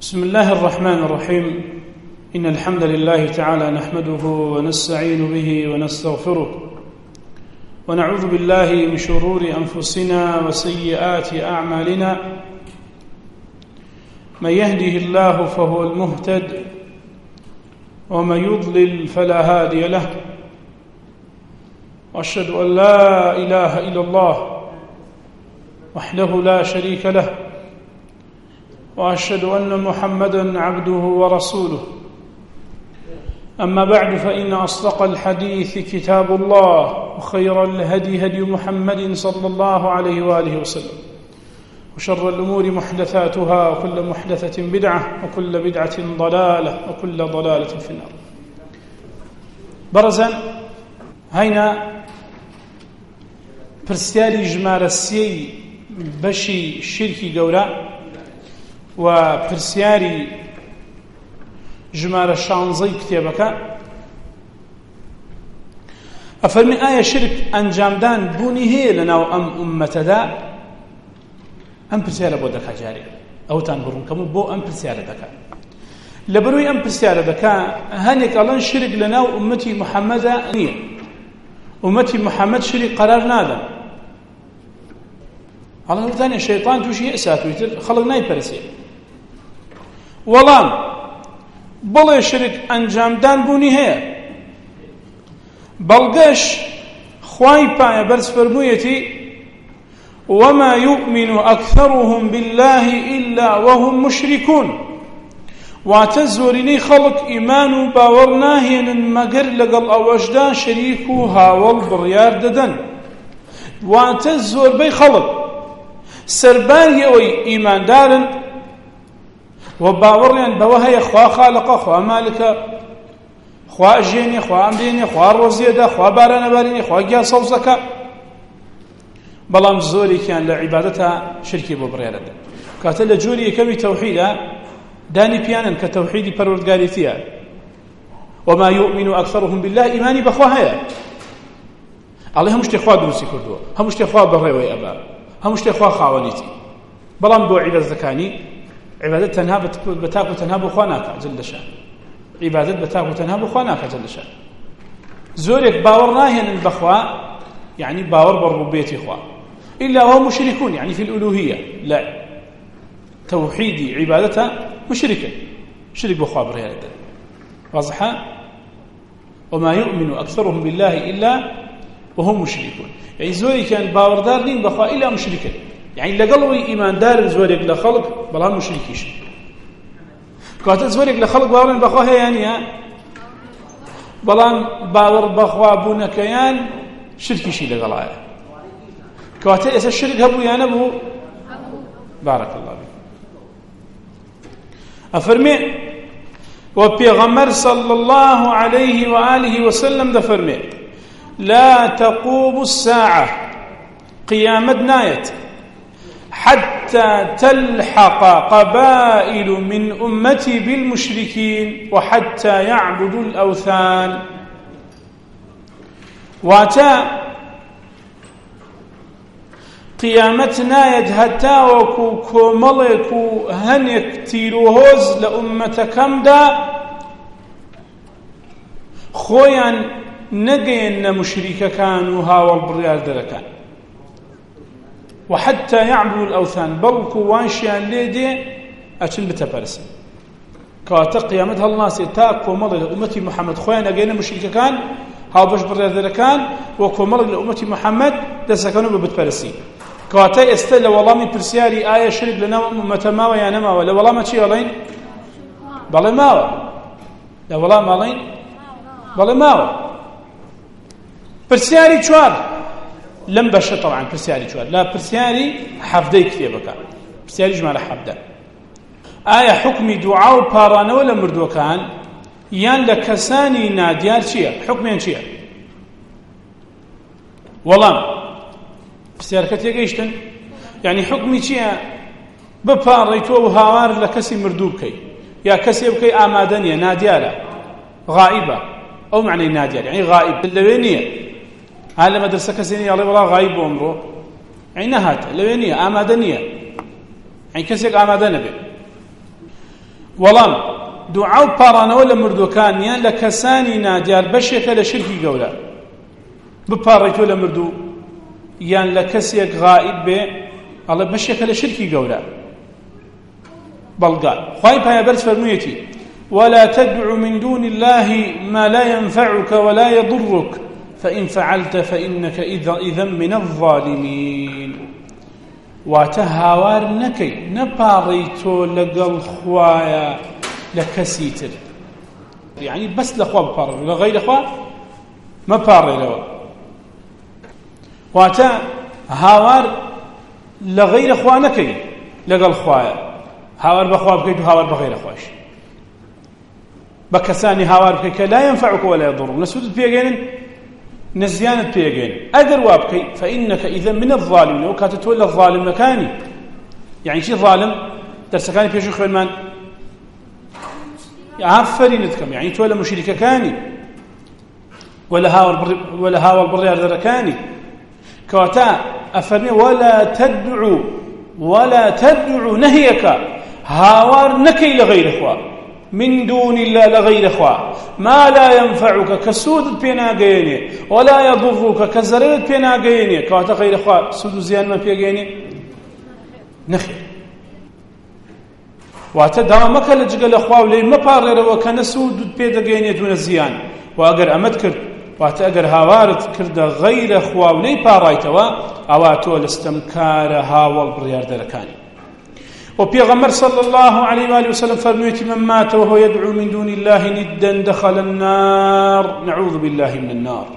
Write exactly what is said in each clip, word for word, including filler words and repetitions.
بسم الله الرحمن الرحيم. إن الحمد لله تعالى نحمده ونستعين به ونستغفره ونعوذ بالله من شرور أنفسنا وسيئات أعمالنا. من يهده الله فهو المهتد ومن يضلل فلا هادي له، وأشهد أن لا إله إلا الله وحده لا شريك له، وأشهد أن محمدًا عبده ورسوله. أما بعد، فإن أصدق الحديث كتاب الله، وخير الهدي هدي محمد صلى الله عليه وآله وسلم، وشر الأمور محدثاتها، وكل محدثة بدعة، وكل بدعة ضلالة، وكل ضلالة في النار. برزاً هينا برسيالي جمار السي بشي شركي قولا و پرسیاری ژمارە شانزەی کتێبەکە ئەفەرمی ئایا شرک ئەنجامدان بوونی هەیە لەناو ئەم ئوممەتەدا؟ ئەم پرسیارە بۆ دەکا جارێ ئەوتان بڕوونکەم و بۆ ئەم پرسیارە دەکا. لەبەرەوەی ئەم پرسیارە دەکا هەنێک ئەڵەن شرک لەناو ئوممەتی محەممەدا نییە، ئوممەتی محەممەد شرک قەرار نادەن. هەڵە وتانێ شەیطان تووشی ئەساتویتر خەڵک نایپەرسێ. وەڵام بڵێ شرک ئەنجامدان بوونی هەیە. بەڵگەش خوای پایەبەرز فەرموویەتی وما يؤمن أكثرهم بالله إلا وهم مشركون، واتە زۆرینەی خەڵک ئیمان و باوەڕ ناهێنن مەگەر لەگەڵ ئەوەشدا شەریک و هاوڵ بڕیار دەدەن. واتە زۆربەی خەڵک سەرباری ئەوەی ئیماندارن و باوەڕیان بەوە هەیە خوا خالقە، خوا مالکە، خوا ئەژێنێ، خوا ئەمرێنێ، خوا ڕۆزیەدا، خوا بارانەبارێنێ، خوا گیا سەوزەکە، بەڵام زۆرێکیان لە عیبادەتە شرکی بۆ بڕیارەدە. کاتە لە جۆری یەکەمی تەوحیدە دانی پیانن کە تەوحیدی پەروەردگاریەتیە. وما يؤمن أكثرهم بالله، ئیمانی بەخوا هەیە، ئەڵێ هەموو شتێک خوا دروستی کردووە، هەموو شتێک خوا بەڕێوەی ئەبا، هەموو شتێک خوا خاوەنیتی. بەڵام بۆ عیبادەتەکانی عیبادەت تەنها بە تاک و تەنها بۆ خوا ناکات جل شان. عیبادەت بە تاک و تەنها بۆ خوا ناکات جل شان. زۆرێک باوەڕ ناهێنن بەخوا، یعنی باوەڕ بە ڕوبوبیەتی خوا، إلا وهم مشركون، يعني في الألوهية لا توحيدي عبادتها مشركة، شرك بخوا برهادة واضحة. وما يؤمن أكثرهم بالله إلا وهم مشركون، يعني زوري كان باوردار نين بخوا إلا مشركة، يعني لقلوي إيمان دار زوريك لخلق بلا مشركيش. كاتت زوريك لخلق باورن بخوا هي يعني بلا باور بخوا بونكيان شركيشي لقلايا. كاتت إذا الشرك هبو يعني أبو بارك الله بك. أفرمي وبيغمر صلى الله عليه وآله وسلم دفرمي لا تقوم الساعة، قيامة نايت، حتى تلحق قبائل من أمتي بالمشركين وحتى يعبدوا الأوثان. واتا قيامة نايت هتا وكو كوملك هنك تيروهوز لأمة كمدا خويا نقين مشركة كانوا هاول بريال دركان، وحتى يعبدوا الأوثان، بلكو وانشيان ليدي أتن بتبرسن. كواتا قيامتها الناس تاكو مضي لأمتي محمد خويا نقين مشركة كان هاو بش بريال دركان، وكو مضي لأمتي محمد دسكانوا ببتبرسين. كواتا استل والله برسياري آية شرك لنا أمة ماوى يا نماوى لا والله ما تشي علين بل ماوى لا والله ما علين بل ماوى برسياري شوار لم بشر طبعا برسياري شوار لا برسياري حفظي كتابك برسياري جمال حفظه آية حكمي دعاء بارانا ولا مردو كان يان لكساني ناديار شيء حكمين شيء والله پرسیارەکەت لێگەیشتن، یعنی حکمی چییە؟ بپاڕیتەوە و هاوار لە کەسی مردوو بکەی، یا کەسێ بکەی ئامادە نییە، نادیارە، غائبە. ئەو معنەی نادیار یعنی غائب لەوێ نییە. ها لە مەدرسە کەسێ نییە ئەڵێ وەڵا غائب بۆ ئەمڕۆ، یعنی نەهاتە، لەوێ نییە، ئامادە نییە، یعنی کەسێک ئامادە نەبێت. وەڵام دوعا و پاڕانەوە لە مردووەکان یان لە کەسانی نادیار بەشێکە لە شرکی گەورە. بپاڕێتەوە لە مردوو یان لە کەسێک غائب بێ ئەڵێ بەشێکە لە شرکی گەورە. بەڵگا خوای پایەبەرز فەرموویەتی ولا تدع من دون الله ما لا ينفعك ولا يضرك فإن فعلت فإنك إذا من الظالمين. واتە هاوار نەکەی نەپاڕیتۆ لەگەڵ خوایە لە کەسی تر، یعنی بەس لە خوا بپاڕێ لە غەیرە خوا مەپاڕێرەوە. واتە هاوار لە غەیرە خوا نەکەی لەگەڵ خوایە، هاوار بە خوا بکەیت و هاوار بە غەیرە خواشی. بە کەسانی هاوار بکەیت کە لا ينفعك ولا يضرك، نە سوودت پێگەێنن نە زیانت پێگەێنن. ئەگەر وا بکەیت فإنك إذا من الظالمين، ئەو کاتە تۆ لە ظالمەکانی. یعنی چی ظالم؟ دەرسەکانی پێشوو خوێنمان ئافرینت کەم، یعنی تۆ لە مشریکەکانی ولا هاوڵ بڕیاردەرەکانی. کەواتە ئەفەرمێ ولا تدعو ولا تدعو نهيك هاوار نكي لغير خوا من دون الله لغير خوا ما لا ينفعك كسود بيناغيني ولا يضرك كزرد بيناغيني كواتا غير خوا سود زيان ما بيغيني نخي واتا دامك لجل خوا ولي ما بارر وكان سود بيدغيني دون زيان واگر امد كرد واتا اگر هاوارت كرد غير خوا ولي بارايتوا اواتو الاستمكار هاول برياردركاني. وبيغمر صلى الله عليه وآله وسلم فرميت من مات وهو يدعو من دون الله ندا دخل النار نعوذ بالله من النار.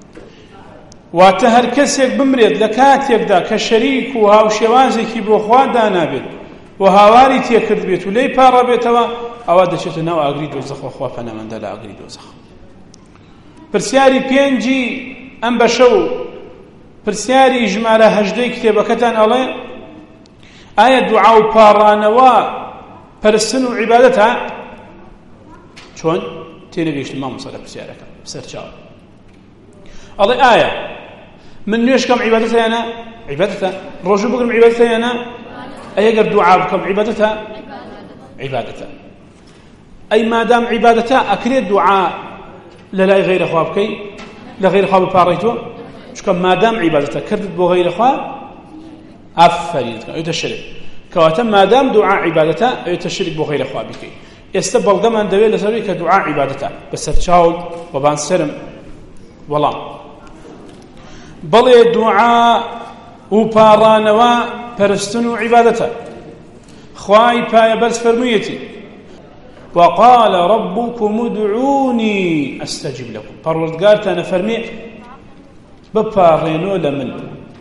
واتهر كسيك بمريد لكاتيك دا كشريك وهاو شوازيكي بوخوا دانا بيت وهاواري تيكرد بيت ولي بارا بيتوا اواد شتنا واغري دوزخ وخوا فانا من دلا اغري دوزخ. برسياري بينجي ام بشو برسياري اجمالا هجدي كتابكتان الله آية دعاء پاڕانەوە پەرستن و عیبادەتە چۆن تێنەگەیشتم مام مۆسا لە پرسیارەکە سەرچاوە ئەڵێ ئایا من نوێشکەم عیبادەتە یانە عیبادەتە ڕۆژوو بگرم عیبادەتە یانە ئەگەر دوعا بکەم عیبادەتە عیبادەتە ئەی مادام عیبادەتە ئەکرێت دوعا لە لای غەیرە خوا بکەی لە غەیرە خوا بپاڕیتەوە چونکە مادام عیبادەتە کردت بۆ غەیرە خوا ئافرینت کە ئەوتە شرک کەواتە مادام دوعا عیبادەتە ئەوتە شرک بۆ غەیرە خوا بکەی. ئێستا بەڵگەمان دەوێت لەسەرەوەی کە دوعا عیبادەتە بەسەر چاوت وەبان سرم وەڵام بەڵێ دوعا و پاڕانەوە پەرستن و عیبادەتە. خوای پایەبەرز فەرموویەتی وقال ربكم ادعوني استجب لكم، پەروەردگارتان ئەفەرمێ بپاڕێنەوە لە من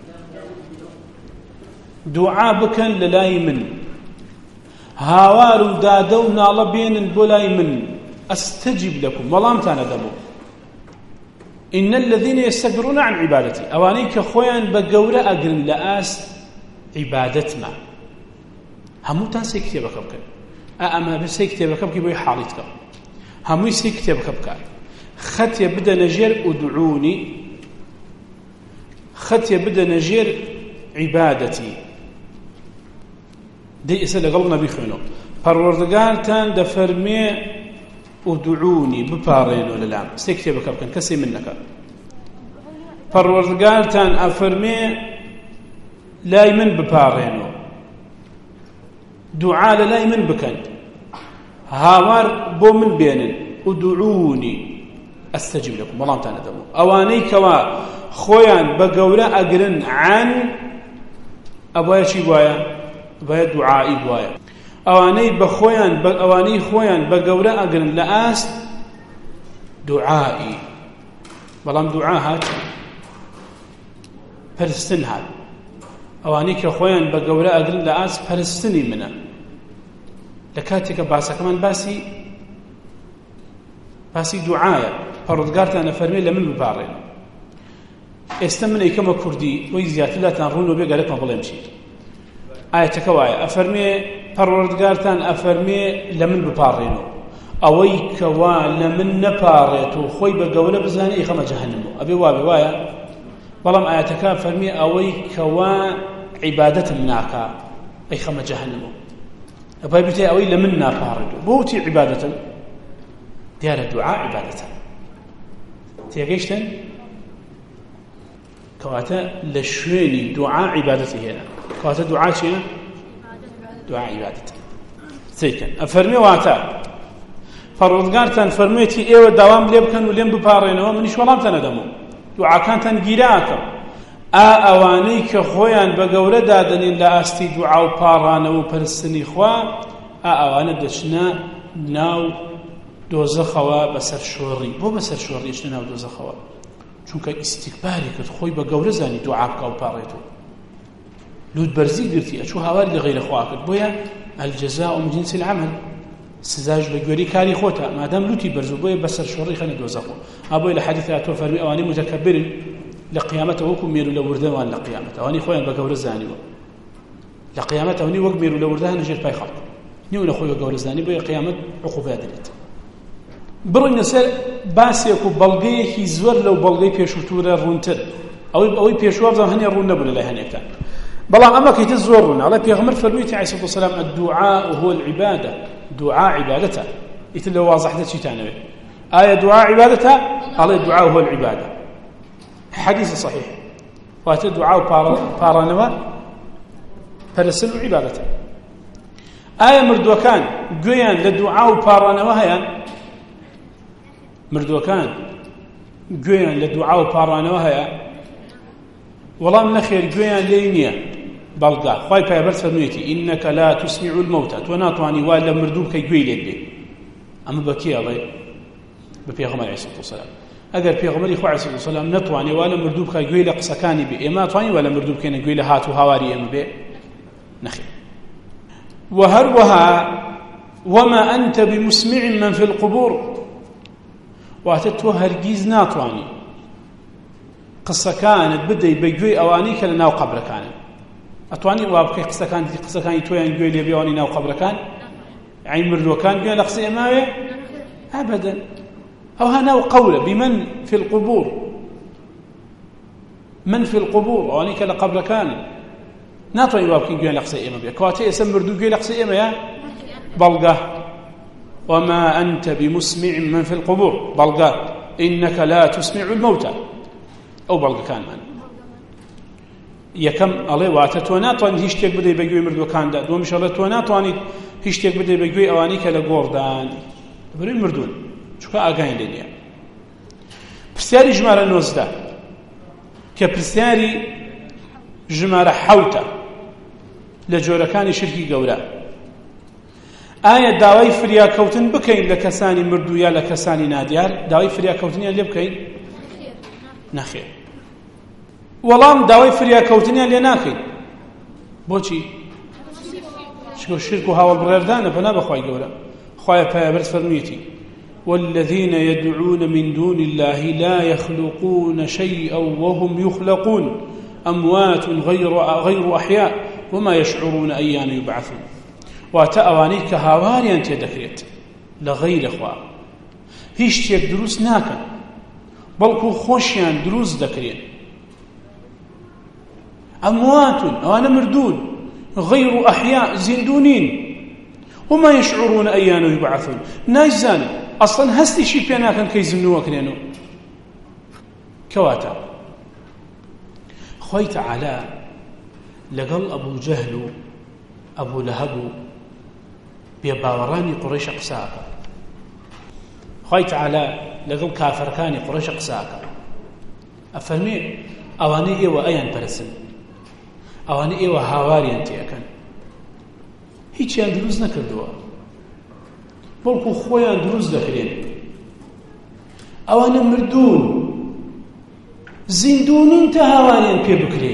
دوعا بکەن لە لای من هاوار و دادە و ناڵە بێنن بۆ لای من ئەستەجیب لەکم وەڵامتانە دەبوو. ئین الذین یستەکبرون عن عیبادەتی، ئەوانەی کە خۆیان بە گەورە ئەگرن لە ئاست عیبادەتمە. هەمووتان سێ کتێبەکە بکەن ئەمە سێ کتێبەکە بکەی بۆی حاڵیت کە هەمووی سێ کتێبەکە بکات خەتێ بدەنە ژێر ئودعونی خەتێ بدەنە ژێر عیبادەتی دەی ئێستا لەگەڵ نەبی خوێنەوە پەروەردگارتان دەفەرمێ ئودعونی بپاڕێنەوە لەلام سێ کتێبەکە بکەن کەسێ من نەکات. پەروەردگارتان ئەفەرمێ لای من بپاڕێنەوە دوعا لە لای من بکەن هاوار بۆ من بێنن ئودعونی ئەستەجیب لەکم وەڵامتانە دەبوو. ئەوانەی کەوا خۆیان بە گەورە ئەگرن عن ئەوایە چی بواە بایە دوعایی بواە ئەوانەی بە خۆیان ئەوانەی خۆیان بە گەورە ئەگرن لە ئاست دوعایی بەڵام دوعا هات پەرستن هات. ئەوانەی کە خۆیان بە گەورە ئەگرن لە ئاست پەرستنی منە. لە کاتێکە باسەکەمان باسی باسی دوعایە پەروەردگارتان ئەفەرمێ لە من بپاڕێن. ئێستا من ئەیکەمە کوردی وەی زیاتر لاتان ڕوون و بێ گەلێکمە بڵێم چیت ئایەتەکە وایە ئەفەرمێ پەروەردگارتان ئەفەرمێ لە من بپاڕێنەوە ئەوەی کەوا لە من نەپاڕێت و خۆی بە گەورە بزانێ ئیخەمە جەهەنەمەوە ئەبێ وابێ وایە. بەڵام ئایەتەکە فەرمێ ئەوەی کەوا عیبادەتم ناکا ئەیخەمە جەهەنەمەوە. أبغى بتي أوي لمن نافارد بوتي عبادة ديار الدعاء عبادة تيجيشتن كواتا لشويني دعاء عبادته هنا كواتا دعاء شيء دعاء عبادته سيكن أفرمي واتا فرودگارتان فرميتي ايوه دوام ليبكن ولين ببارينو منيش ولام تندمو دعاء كانتان گيراكم ئا ئەوانەی کە خۆیان بە گەورە دادەنین لە ئاستی دوعا و پاڕانەوە و پەرستنی خوا ئا ئەوانە دەچنە ناو دۆزەخەوە بەسەر شۆڕی بۆ بەسەر شۆڕی دەچنە ناو دۆزەخەوە چونکە ئیستیکباری کرد خۆی بە گەورە زانی دوعا بکا و پاڕێتەوە لوت بەرزی گرتی ئەچوو هاواری لە غەیرە خوا کرد بۆیە الجەزاء من جنس العمل سزاش بە گوێرەی کاری خۆتە مادام لوتی بەرز بۆیە بەسەر شۆڕی خەنە دۆزەخەوە ئابۆی لە حەدیث هاتووە فەرمی ئەوانەی متەکەبرن لقيامته وكم ميرو لوردان لقيامته واني خويا بقول زاني لقيامته وني وك ميرو لوردان نجر باي خلق نيو نخويا بقول زاني بي قيامه عقوبات دلت برن نسال باسيكو بلغي هي زور لو بلغي بيشوتورا رونتر او او بيشوا فزم هني رون نبل لا هنيكتا بلا اما كي تزورون على بيغمر فرميتي عليه الصلاه والسلام الدعاء هو العباده دعاء عبادته يتلو واضح ذا شي ثاني ايه دعاء عبادته قال الدعاء هو العباده حديث صحيح واتى دعاء بارانوا فرسل عبادته آية مردوكان قيان لدعاء بارانوا هيان مردوكان قيان لدعاء بارانوا هيان والله من خير قيان لينيا بلغا خواي بيبرت فرميتي إنك لا تسمع الموتى توناتواني والا مردوب كي قيل يدي أما بكي الله ببيغمر عليه الصلاة والسلام اگر پیغمبری خو علیه السلام نتوانی ولا مردوب خا گوی له قسکانی به اما توانی ولا مردوب کنه گوی له هاتو هواری ام به نخي وهروها وما انت بمسمع من في القبور واتتو هرگیز ناتوانی قسکان بدی بگوی اوانی کله ناو قبر کان اتوانی وابک قسکان دي قسکان تو یان گوی له بیانی ناو قبر کان عین مردوب کان گوی له قسه امامه ابدا أو هنا قوله بمن في القبور من في القبور وانيك لقبل كان ناطوي وابكين قيل لقصي إما بيا كواتي اسم مردو قيل لقصي إما يا بلغة وما أنت بمسمع من في القبور بلغة إنك لا تسمع الموتى أو بلغة كان من يكم الله واتت وناطوان هشتك بدي بقوي مردو كان دا دوم شاء الله توناطواني هشتك بدي بقوي أوانيك لقوردان برين مردون چونکە ئاگاین لێ نییە پرسیاری ژمارە نۆزدە کە پرسیاری ژمارە حەوتە لە جۆرەکانی شرکی گەورە ئایا داوای فریاکەوتن بکەین لە کەسانی مردوو یا لە کەسانی نادیار داوای فریاکەوتنیان لێ بکەین نەخێر وەڵام داوای فریاکەوتنیان لێ ناکەین بۆچی چونکە شرک و هاوڵبڕێردانە پەنا بەخوای گەورە خوایە پایەبەرز فەرموویەتی والذين يدعون من دون الله لا يخلقون شيئا وهم يخلقون أموات غير غير أحياء وما يشعرون أيان يبعثون وتأوانيك هاواري أنت دكريت لغير أخوة هيش تيك دروس ناكن بلكو خوشيان دروس دكرين أموات وأنا مردود غير أحياء زندونين وما يشعرون أيان يبعثون ناجزان أصلا هستي شي بينا كان كيزنوا كنينو كواتا خوي تعالى لقل أبو جهل أبو لهب بيباوراني قريش قساك خوي تعالى لقل كافر كاني قريش قساك أفرمي أواني إيوة أيان برسن أواني إيوة هاواري أنت أكن هيك يندروز نكردوا بلکو خۆیان دروست دەکرێن ئەوانە مردوون زیندوونین تا هاواریان پێ بکرێ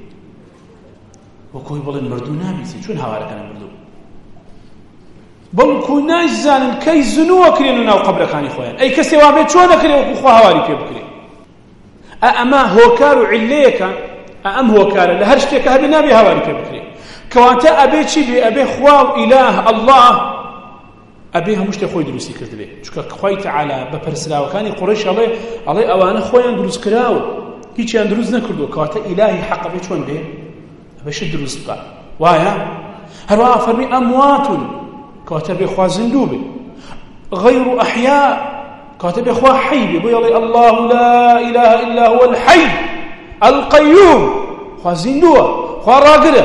وەکۆی بڵێن مردوو نابیتی چۆن هاوارەکان مردوو بەڵکو نایزانن کەی زنووەکرێن و ناو قەبرەکانی خۆیان ئەی کەسێ وا بێت چۆن نەکرێ وەکو خوا هاواری پێ بکرێ ئەمە هۆکار و عیلەیەکە ئەم هۆکارە لە هەر شتێکە هەبێ نابێ هاواری پێ بکرێ کەواتە ئەبێ چی بێ ئەبێ خوا و ئیلاه ئەڵڵاه ئەبێ هەموو شتێک خۆی دروستی کردبێ چونکە خوای تەعالا بە پەرسراوەکانی قوڕەیش ئەڵێ ئەڵێ ئەوانە خۆیان دروست کراوە هیچیان دروست نەکردووە کەواتە ئیلاهی حەق ئەبێ چۆن بێ ئەبێ شت دروست بکات وایە هەروەها فەرمی ئەمواتون کەواتە بێخوا زیندوو بێ، غەیڕ ئەحیا کەواتە بێخوا حەی بێ، بۆ یەڵێ الله لا إله إلا هو الحي القيوم، خوا زیندووە، خوا ڕاگرە.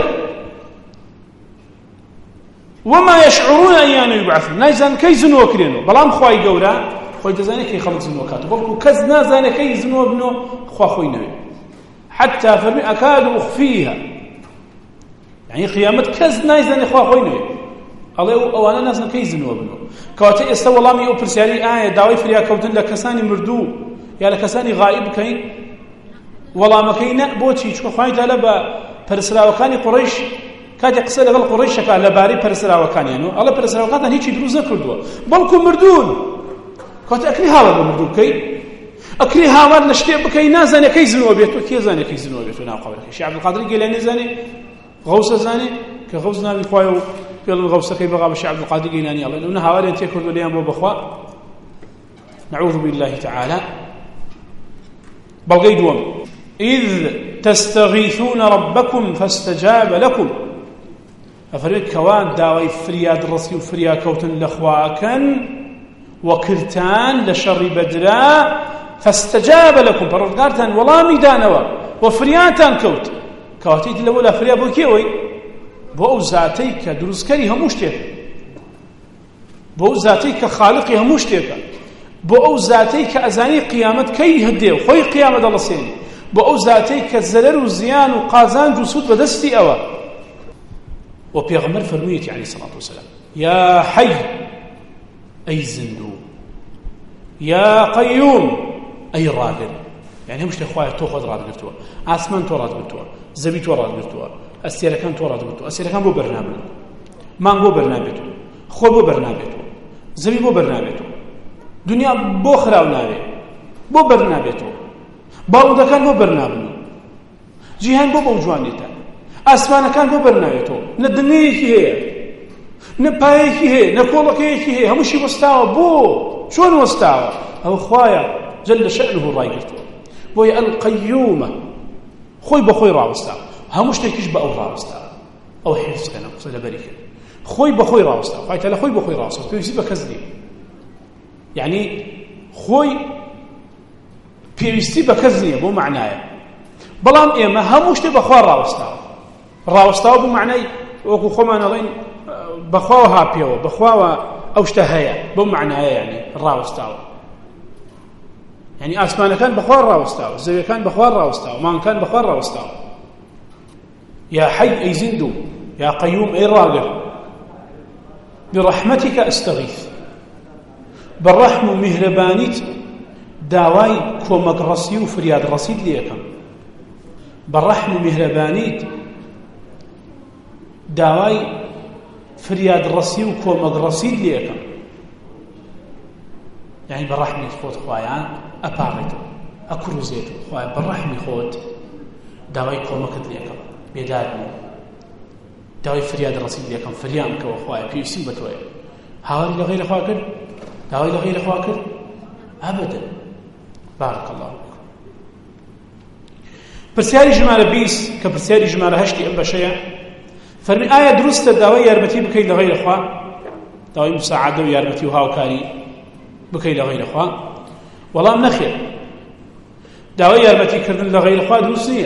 وما يشعرون أيان يبعثون، نايزان كي زنوا كرينو بلام خواي قورا خواي دزاني كي خلق زنوا كاتو بلكو كز نازاني كي زنوا بنو خوا خوي نوي حتى فرمي أكاد أخفيها، يعني قيامة كز نايزاني خوا خوي نوي الله أوانا نازان كي زنوا بنو كواتي استوى الله ميو برسياري آية داوي فريا كوتن لكساني مردو يا لكساني غائب كين والله ما كينا بوتي شكو خواي تالا برسلا وكاني قريش کاتی قسە لەگەڵ قوڕیشەکە لەبارەی پەرستراوەکانیان و ئەڵێ پەرستراوەکانتان هیچی دروست نەکردووە بەڵکو مردوون. کاتە ئەکری هاوار بە مردوو بکەی، ئەکری هاوار لە شتێ بکەی نازانێ کەی زنەوە بێت و کێ زانێ کەی زنەوە بێت و ناو قەبرەکەی. شێخ عەبدولقادر گیلانی زانێ، غەوسە زانێ کە غەوس ناوی خوایە و پێڵ غەوسەکەی بەغا بە شێخ عەبدولقادر گیلانی ئەڵێن ئەوە هاواریان تێ کردووە لێیان بۆ بەخوا نەعوذ بالله تعالى. بەڵگەی دووەم إذ تستغيثون ربكم فاستجاب لكم، أفريد كوان داوي فرياد رسي وفريا كوتن لخواكن وكرتان لشر بدرا فاستجاب لكم فرقارتان ولا ميدانوا وفرياتان كوت كواتيت الأولى فريا بوكيوي بو ذاتيك دروسكري هموشتك، بو ذاتيك خالقي هموشتك، بو ذاتيك أزاني قيامت كي هديو خوي قيامت الله سيني، بو ذاتيك الزلل وزيان وقازان جسود بدستي أوا. وبيغمر فرميتي عليه الصلاة والسلام يا حي أي زندو، يا قيوم أي راقل، يعني مش تخوايا توخذ راد قلتوا آسمان تو راد قلتوا زبي تو راد قلتوا السيركان تو راد قلتوا السيركان بو برنامج مان بو برنامج خو بو برنامج زبي بو برنامج دنيا بو خراو نابي بو برنامج باو دكان بو برنامج جيهان بو بوجوانيتا ئاسمانەکان كان بو برنامجتو ندنيكي هي نبايكي هي نكولكيكي هي همشي مستوى بو شلون مستوى هو خوايا جل شأنه رايقتو بوي القيومة خوي بخوي راوستاو همش تكيش بأو راوستاو أو حفظ كنا قصيدة بريكة خوي بخوي راوستاو قايت له خوي بخوي راوستاو بيوسي بكزدي يعني خوي بيوسي بكزدي بو معناه بلام إما همش تبخوا راوستاو راوستاو بو معناه وكو خما نظين بخوا هابيو بخوا أوشتهايا بو معناه يعني راوستاو يعني آسمان كان بخوار راوستاو زي كان بخوار راوستاو مان كان بخوار راوستاو يا حي أي زندو يا قيوم أي راقر برحمتك أستغيث بالرحم مهربانيت داواي كومك رسي وفرياد رصيد ليكم بالرحم مهربانيت داواي فرياد رسي وكومك رصيد ليكم يعني بالرحمة خود خوايا أبارتو أكروزيتو خوايا بالرحمة خود داوي كومكت ليكم بيدادني داوي فرياد رصيد ليكم فريام كوا خوايا بيوسي بتوي هاوري لغير خواكر داوي لغير خواكر أبدا بارك الله فيكم. برسياري جمال بيس كبرسياري جمال هشتي أم بشيء فرمي آية درست داوي ياربتي بكي لغير خوا داوي مساعدة وياربتي وهاوكاري بكي لغير خوا والله من خير داوي ياربتي كردن لغير خوا دروست نية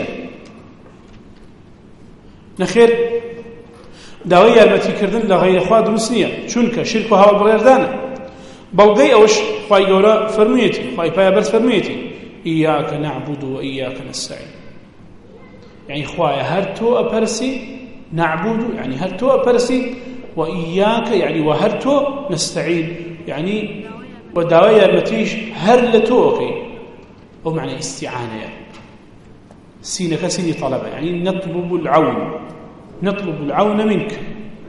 نخير داوي ياربتي كردن لغير خوا دروست نية چونك شرك وهاو بريردانا بلغي اوش خواهي قورا فرميتي خواهي بايا برس فرميتي إياك نعبد وإياك نستعين يعني خواهي هرتو أبرسي نعبد يعني هرتو أبرسي وإياك يعني وهرتو نستعين يعني وداوية المتيش هر لتوكي أو معنى استعانة يعني سينك سيني طلبة يعني نطلب العون نطلب العون منك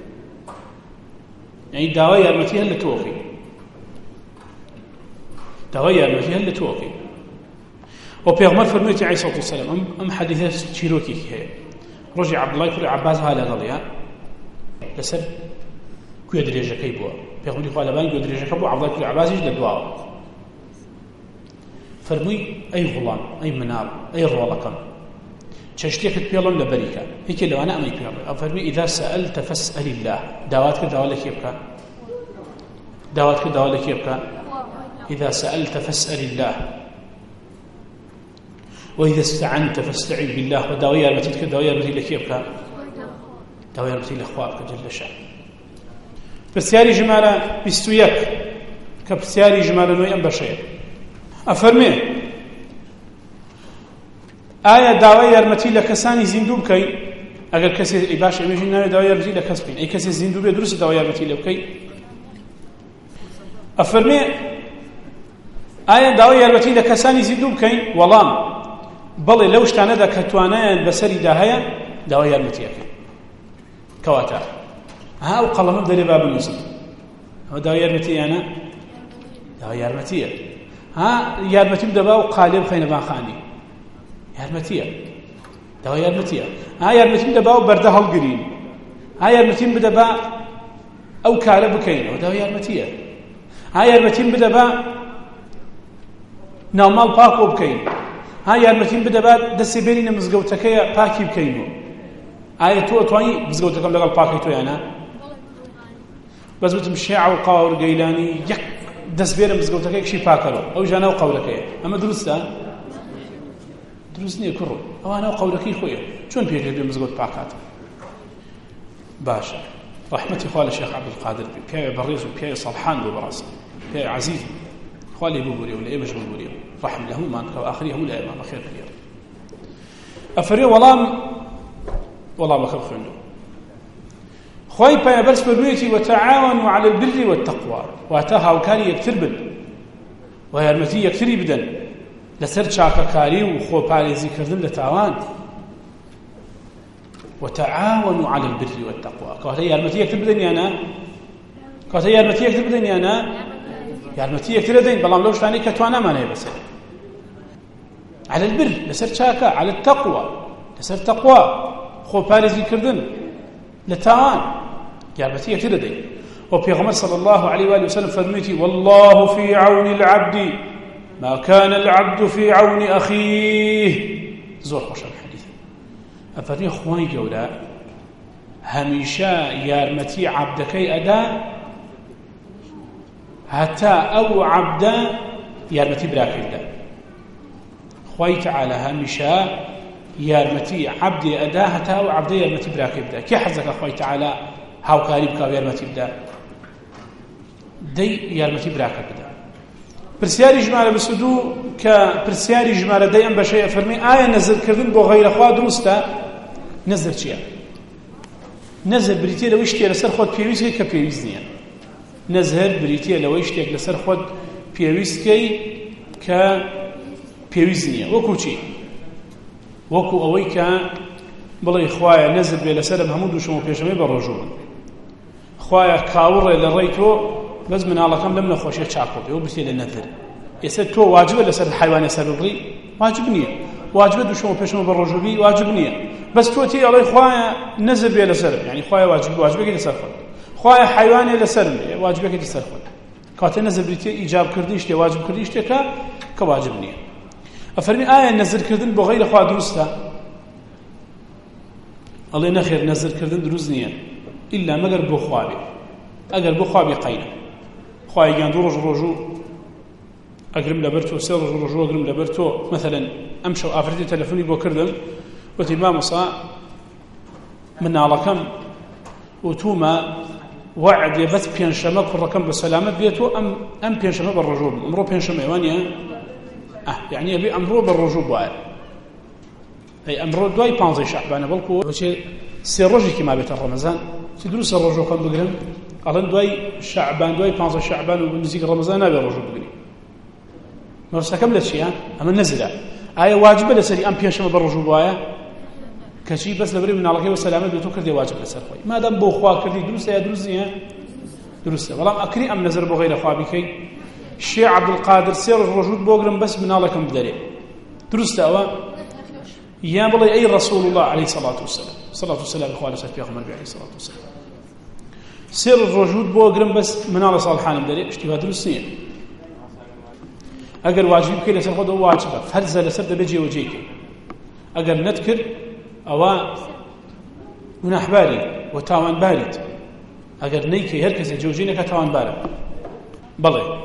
يعني داوية المتيش هر لتوكي داوية المتيش هر لتوكي وبيغمر فرميتي عليه الصلاة والسلام أم حديثة تشيروكي هي رجع عبد الله يقول عباس هالا غضيا لسر كو يدريجا كيبوا بيغمري خوالا بان كو يدريجا كيبوا عبد الله يقول عباس يجد الدعاء فرمي أي غلام أي منال أي رولكم چشتێکت پێڵم لە بەریکە هیچ لەوانە ئەمەی پێڵێ ئەو فەرمی ئیذا سەئەلتە فەسئەل الله داوات کرد داوا لە کێ بکە داوات کرد داوا لە کێ بکە إذا سألت فاسأل الله وإذا استعنت فاستعن بالله وداوية المتين كداوية المتين لك يبقى داوية المتين لأخوابك جل شأن بسياري جمالة بستويك كبسياري جمالة نوي أم بشير أفرمي آية داوية المتين لكساني زندوب كي أقل كسي إباش أميجين ناوي داوية المتين لكسبين أي كسي زندوب يدرس داوية المتين لكي أفرمي ئایا داوای یارمەتی لە کەسانی زیندوو بکەین وەڵام بەڵێ لەو شتانەدا کە توانایان بەسەریدا هەیە داوای یارمەتیەکەین کەواتە ها ئەو قەڵەمە دەرێ با بنووسن ئەوە داوای یارمەتییانە داوای یارمەتیە ها یارمەتیم دەبا و قالێ بخەینە باخانی یارمەتیە داوای یارمەتیە ها یارمەتیم دەبا و بەردە هەڵگرین ها یارمەتیم بدەبا ئەو کارە بکەین ئەوە داوای یارمەتیە ها یارمەتیم بدەبا ناوماڵ پاک بۆ بکەین ها یارمەتیم بدەبات دەسێ بێنینە مزگەوتەکەیە پاکی بکەین و ئایا تۆ ئەتوانی مزگەوتەکەم لەگەڵ پاکەی تۆیانە بەس بتم شیعە و قاوەر گەیلانی یەک دەست بێرە مزگەوتەکەیەکشی پاکەرەوە ئەو ژانە و قەورەکەیە ئەمە دروستە دروست نییە کوڕ ئەوانە و قەورەکەی خۆیە چۆن پێشێ بێ مزگەوت پاکاتە باشە ڕەحمەتی خوا لە شێخ عەبدولقادر بێ پیاوێ بەڕێز و پیاوێ سەڵحان بۆ بەڕاست پیاوێ عەزیز خوالي بوري ولا ايش بوري رحم له ما انك اخريه ولا ما خير كثير افري والله والله ما خف عنده خوي باي برس برميتي وتعاونوا على البر والتقوى واتاها وكاري يكتربن ويرمتي يكتري بدن لسر شاكا كاري وخو باريزي كردن لتاوان وتعاونوا على البر والتقوى كوتا يرمتي يكتب بدن انا كوتا يرمتي يكتب بدن انا یارمەتی یەکتر دەین بەڵام لەو شتانەی کە توانامانەیە بەسەر على البر لەسەر چاکە على التقوى لەسەر تەقوا خۆپارێزیکردن لە تاوان یارمەتی یەکتر دەین و پێغەمبەر صلى الله عليه وآله وسلم فەرموویەتی والله في عون العبد ما كان العبد في عون أخيه زۆر خۆشە حەدیث ئەفەرمێ خوای گەورە هەمیشە یارمەتی عەبدەکەی ئەدا هەتا ئەو عەبدە یارمەتی براکەی بدات خوای تەعالە هەمیشە یارمەتی عەبدێ ئەدا هەتا ئەو عەبدە یارمەتی براکەی بدات کێ حەزەکە خوای تەعالە هاوکاری بکا و یارمەتی بدات دەی یارمەتی براکە بدات پرسیاری ژمارە بەسەدوو کە پرسیاری ژمارە دەی ئەم بەشەیە فەرمی ئایا نەزرکردن بۆ غەیرەخوا دروستە نەزر چییە نەزر بریتێ لەوەی شتێ لەسەر خۆت پێویستکەی کە پێویست نییە نەزهر بریتە لەوەی شتێک لەسەر خۆت پێویستکەی کە پێویست نییە وەکو چی وەکو ئەوەی کە بڵێ خوایە نەزر بێ لەسەرم هەموو دووشم و پێشەمەی بە ڕۆژوو بن خوایە کاوڕێ لە ڕێی تۆ بەس مناڵەکەم لەم نەخۆشیە چاکۆ بێ و بستێ لە نەزر ئێستا تۆ واجبە لەسەر حیوانێ سەر ببڕی واجب نییە واجبە دووشم و پێشەمە بە ڕۆژووبی واجب نییە بەس تۆ تێ ئەڵێ خوایە نەزر بێ لەسەرم یعنی خوایە واجب واجبێکی لەسەر خۆت خوای حیوانێ لەسەرم بێ واجبێکی لەسەر خۆت کاتە نەزر بریتێ ئیجابکردنی شتێ واجبکردنی شتێکە کە واجب نییە ئەفەرمی ئایا نەزرکردن بۆ غەیرە خوا دروستە ئەڵێ نەخێر نەزرکردن دروست نییە ئیلا مەگەر بۆ خوا بێ ئەگەر بۆ خوا بێ قەینە خوای گیان دوو ڕۆژ ڕۆژوو ئەگرم لەبەر تۆ سێ ڕۆژ ڕۆژوو ئەگرم لەبەر تۆ مەثەلەن ئەم شەو ئافرەتی تەلەفۆنی بۆ کردم وتی مامۆسا مناڵەکەم وتومە وعدێ بەس پێنجشەمە کوڕەکەم بە سەلامەت بێتەوە ئەم ئەم پێنجشەمە بە ڕۆژوو بم ئەمڕۆ پێنجشەمە وانە ئە یعنی ئەبێ ئەمڕۆ بە ڕۆژوو بوایە ئەی ئەمڕۆ دوای پانزەی شەعبانە بەڵکو بچێ سێ ڕۆژێکی ما بێتە ڕەمەزان چی دروستە ڕۆژۆکەم بگرن ئەڵێن دوای شەعبان دوای پانزە شەعبان و نزیک ڕەمەزان نابێ ڕۆژوو بگری مەبەستەکەم لە چییە ئەمە نەزرە ئایا واجبە لەسەری ئەم پێنجشەمە بە ڕۆژوو بوایە کەچی بەس لەبەری مناڵەکەی و سەلامەت بێت و کردێ واجب لەسەر خۆی مادام بۆ خوا کردی دروستە یا دروست نییە دروستە بەڵام ئەکری ئەم نەزر بۆ غەیرە خوا بیکەی شێخ عەبدولقادر سێ ڕۆژ ڕۆژووت بۆگرم بەس مناڵەکەم بدەرێ دروستە ئەوە یان بڵێ ئەی ڕەسوول الله عەلەیهی سەڵات وسەلام سەڵات وسەلامی خوا لەسەر پێغەمبەر بێ عەلەیهی سەڵات وسەلام سێ ڕۆژ ڕۆژووت بۆگرم بەس مناڵە ساڵحانم دەرێ شتی وا دروست نییە ئەگەر واجبی بکەی لەسەر خۆت ئەوە واجبە فەرزە لەسەر دەبێت جێوەجێکەی ئەگەر نەت کرد أو مناح بارد وتاوان بارد أجر نيكي هركز جوجينك تاوان بارد بلى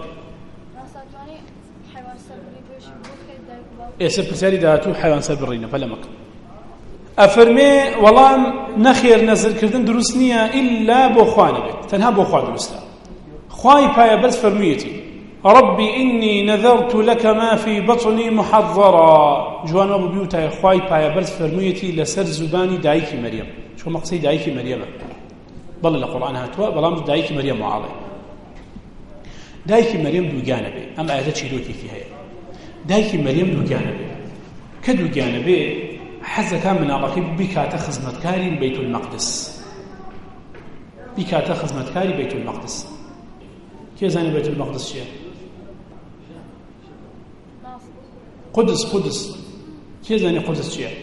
إيه سب سالي داتو حيوان سبرينا فلا مك أفرمي والله نخير نزل كردن دروسنيا إلا بوخوان بيت تنها بوخوان دروسنا خواي بايا بس فرميتي ربي إني نذرت لك ما في بطني محضرا جوان أبو بيوتا خواي بايا بس فرميتي لسر زباني دايكي مريم شو مقصي دايكي مريم بل القرآن هاتوا بلام دايكي مريم معاضي دايكي مريم دو جانبي أما آيات شيلوكي في هي دايكي مريم دو جانبي كدو جانبي حزك من أراكب بكاتا خزمتكاري بيت المقدس بكاتا خزمتكاري بيت المقدس كيف زاني بيت المقدس شيء قدس قدس كيف زاني قدس شيء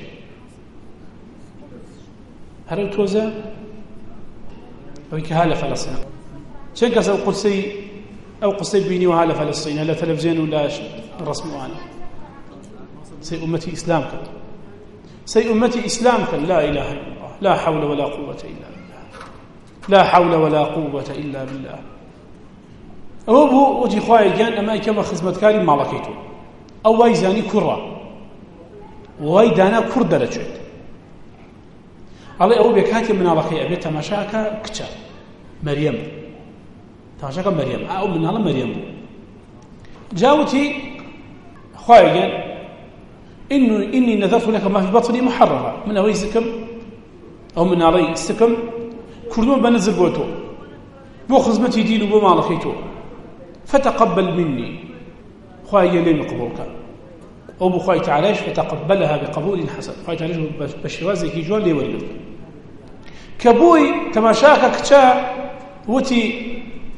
هل توزع أو كهالة فلسطين شن كسر قدسي أو قدسي بيني وهالة فلسطين لا تلفزيون ولا رسم وانا سي أمتي إسلامك سي أمتي إسلامك لا إله إلا الله لا حول ولا قوة إلا بالله لا حول ولا قوة إلا بالله أو بو وجي خواهي جان أما كما خزمتكاري مالكيتو أو واي زاني كرة واي دانا كر درجة الله أو بكاتي من الله أبي تماشاك كتشا مريم تماشاك مريم أو من الله مريم جاوتي خواهي جان إنه إني نذرت لك ما في بطني محررة من أوي سكم أو من علي سكم كردون بنزل بوتو بو خزمتي دين وبو مالكيتو فتقبل مني خواهي لين قبولك أو بو خواهي تعاليش فتقبلها بقبول حسن خواهي تعاليش بشوازي كي جوال لي ولد كبوي تماشاك كتا وتي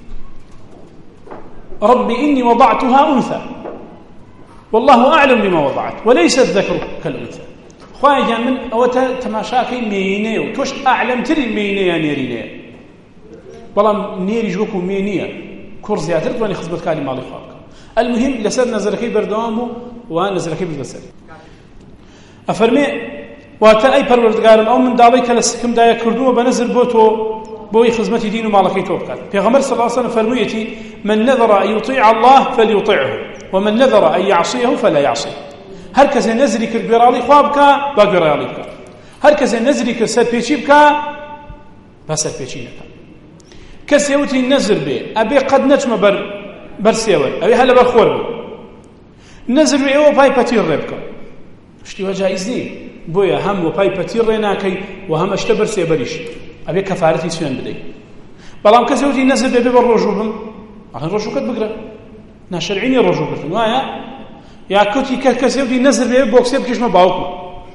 ربي إني وضعتها أنثى والله أعلم بما وضعت وليس الذكر كالأنثى خواهي جان من أو تماشاكي مينيو توش أعلم تري مينيا نيرينيا والله نيري جوكو مينيا كورزياتر واني خزبت كالي مالي خواهك المهم لسر نزلكي بردوامو ونزلكي بالبسر أفرمي واتا أي پروردگارم أو من دالي كالسكم دايا كردو بنزل بوتو بوي خزمتي دينو مالكي توبكال پیغمبر صلى الله عليه وسلم فرميتي من نذر أن يطيع الله فليطيعه ومن نذر أن يعصيه فلا يعصيه هر کسی نذری کرد گوێڕاڵی خوا بکە با گوێڕاڵی بکە هەر کەسێ نەزری کرد سەرپێچی بکە با سەرپێچی نەکە کەسێ وتی نەزر بێ ئەبێ قەت نەچمە بەر بەر سێوەر ئەوێ هە لەبەر خۆر بێ نەزر بێ ئێوە پای پەتیر ڕێ بکە شتی وە جایز نییە بۆیە هەم وە پای پەتیر ڕێ ناکەی و هەم ئەشتە بەر سێبەریش ئەبێ کەفارەتی سوێن بدەیت بەڵام کەسێ وتی نەزر بێ بێ بە ڕۆژوو بم ئەڵێ ڕۆژووکەت بگرە ناشەرعینی ڕۆژووکردن وایە یا کەوتی کە کەسێ وتی نەزر بێ بۆکسێ بکەشمە باوکمە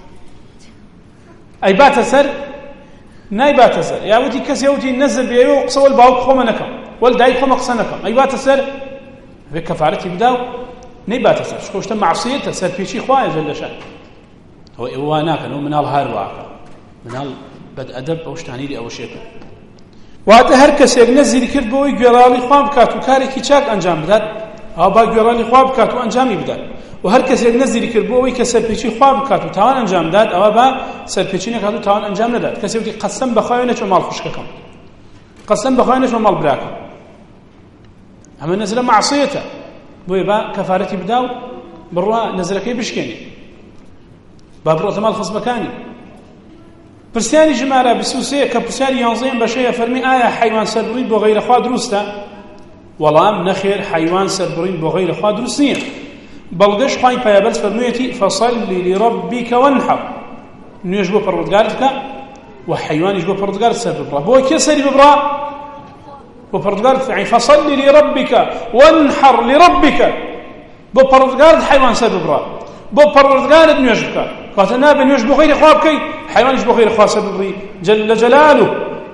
ئەی باتە سەر نایباتە سەر یا وتی کەسێ وتی نەزر بێ و قسە وەل باوک خۆمە نەکەم وەل دایک خۆمە قسە نەکەم ئەی باتە سەر بێ کەفارەتی بدا و نەیباتە سەر خۆشتە معسیەتە سەرپێچی خوایە جەل شان ئەوە ئێوە ناکەن ئەو مناڵ هەروواکە مناڵ بەدئەدەب ئەو شتانی ئەوە شێتە واتە هەر کەسێک نەزری کرد بۆی گوێڕاڵی خوا بکات و کارێکی چاک ئەنجام بدات ئەو با گوێڕاڵی خوا بکات و ئەنجامی بدات و هەر کەسێک نەزری کرد بۆ ئەوەی کە سەرپێچی خوا بکات و تاوان ئەنجام داد ئەوە با سەرپێچی نەکات و تاوان ئەنجام نەدات کەسێک وتی قەسەم بەخوای نەچۆ ماڵ خوشکەکەم قەسەم بەخوای نەچۆ ماڵ براکەم ئەمە نەزرە معسیەتە بۆیە با کەفارەتی بدا و بڕوا نەزرەکەی بشکێنێ با بڕۆتە ماڵ خزمەکانی پرسیاری ژمارە بیست و سێ کە پرسیاری یانزەیەم بەشەیە فەرمی ئایا حیوان سەربڕین بۆ غەیرە خوا دروستە وەڵام نەخێر حیوان سەربڕین بۆ غەیرە خوا دروست نییە بەڵگەش خوای پایەبەرز فەرموویەتی فەصەلی لڕەبیکە وەنحەڕ نوێژ بۆ پەروەردگارت بکە و حیوانیش بۆ پەروەردگارت سەر ببڕە بۆ کێ سەری ببڕە بۆ پەروەردگارت یعنی فەصەلی لڕەبیکە وەنحەڕ لڕەبیکە بۆ پەروەردگارت حیوان سەر ببڕە بۆ پەروەردگارت نوێژ بکە کاتە نابێ نوێژ بۆ غەیری خوا بکەیت حیوانیش بۆ غەیری خوا سەر ببڕی جەل جەلالوه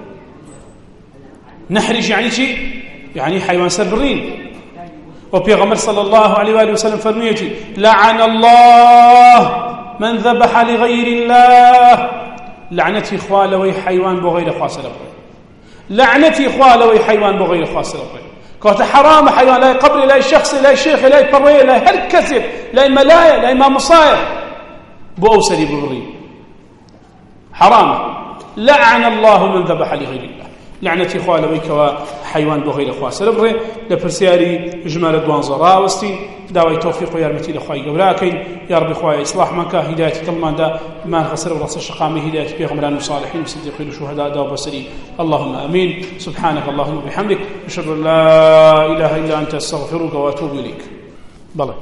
نحریش یعنی چی يعني حيوان سربرين وبيغمر صلى الله عليه وآله وسلم فرميتي لعن الله من ذبح لغير الله لعنتي خوالوي حيوان بغير خاص ربي لعنتي خوالوي حيوان بغير خاص ربي كوت حرام حيوان لا قبر لا شخص لا شيخ لا بري لا هالكسب لا ملايا لا ما مصاير بو أوسري ببري حرام. لعن الله من ذبح لغير الله، لعنتي خواه لبيك وحيوان بغير خواه سربري لبرسياري جمال دوان زراوستي داوي توفيق ويارمتي لخواي قبراكين يا ربي خواي إصلاح منك هداية كلمان دا ما خسر ورأس الشقامي هداية بيغمران وصالحين وصديقين وشهداء دا وبصري. اللهم أمين. سبحانك اللهم وبحمدك أشهد أن لا إله إلا أنت أستغفرك وأتوب إليك. بلى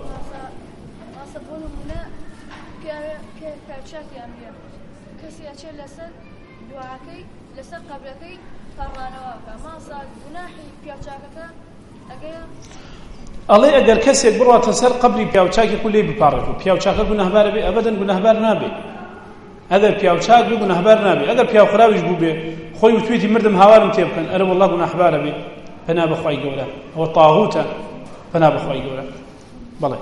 لسر قبلكي فرانواك ما صار جناحي بيوتشاكك أجيا الله أجر كسر بروا تسر قبلي بيوتشاكي كله ببارك بيوتشاكك جنهبار بي أبدا جنهبار نابي هذا بيوتشاك بي جنهبار نابي أجر بيو خراويش بوبي خوي وتويتي مردم هوارم تيبكن أنا والله جنهبار بي فنا بخواي جولا هو طاغوتا فنا بخواي جولا بلى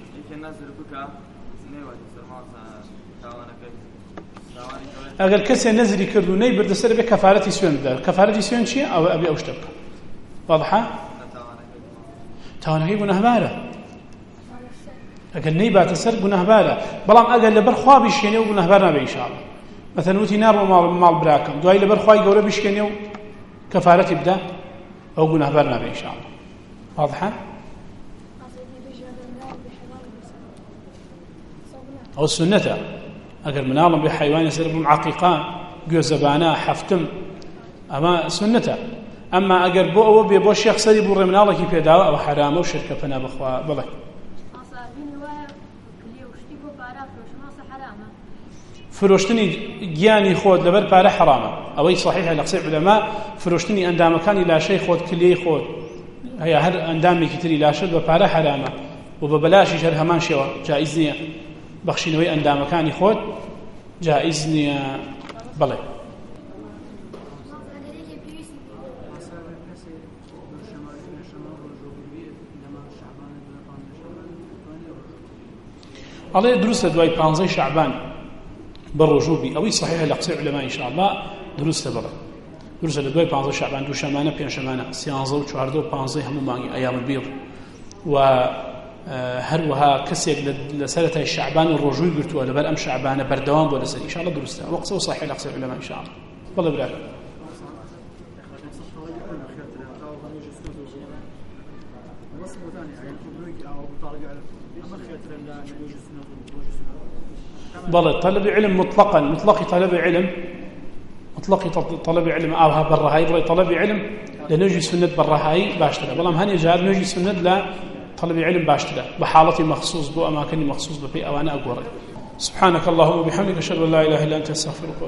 اگر کسی نظری کرد و نی برد سر به کفارتی سوین دار. کفارتی سوین چیه؟ او ابي اوشتب واضحه؟ توانهی گناهباره. اگر نی بات سر گناهباره. بلام اگر لبر خواب بشینه و گناهبار نبی ان شاء الله. مثلا وتی نار و مال مال براکم دوای لبر خوای گوره بشینه و کفارتی بده او گناهبار نبی ان شاء الله. واضحه؟ او سنته اگر مناڵم بێ حیوانی سەر بم عەقیقا گوێ زەبانە حەفتم ئەمە سنەتە. ئەمما ئەگەر بۆ ئەوە بێ بۆ شێخ سەری بوڕێ مناڵێکی پێداوە ئەوە حرامە و شرکە پەنا بخوا. بڵێ فرۆشتنی گیانی خۆت لەبەر پارە حرامە. ئەوەی صحیحە لە قسەی عولەما فرۆشتنی ئەندامەکانی لاشەی خۆت کلێی خۆت هەیە هەر ئەندامێکی تری لاشت بە پارە حرامە و بە بەلاشیش هەر هەمان شێوە جائز نییە. بەخشینەوەی ئەندامەکانی خۆت جائز نییە. بڵێ ئەڵێ دروستە دوای پانزەی شەعبان بە ڕۆژووبی ئەوەی صحیحە لە قسەی عولەما ئین شاء الله دروستە. بڵێ دروستە لە دوای پانزەی شەعبان دووشەمانە پێنجشەمانە سیانزە و چواردە و پانزەی هەموو مانگی ئەیام البیض و هەروەها کەسێک لە سەرەتای شەعبان ڕۆژووی گرتووە لەبەر ئەم شەعبانە بەردەوام بۆ لەسەر ئین شاء الله دروستە. ئەوە قسە و صحیحە لە قسەی عولەما ئین شاء الله. بڵێ براکەم بلى طلب علم مطلقا مطلق طلب علم مطلق طلب علم اوها برهاي بلى طلب علم لنجي سنه برهاي باشتره بلام هني جار نجي سنه لا طلب علم باشتره بحالتي مخصوص بو اماكن مخصوص بفي اوانا اقور. سبحانك اللهم وبحمدك اشهد ان لا اله الا انت استغفرك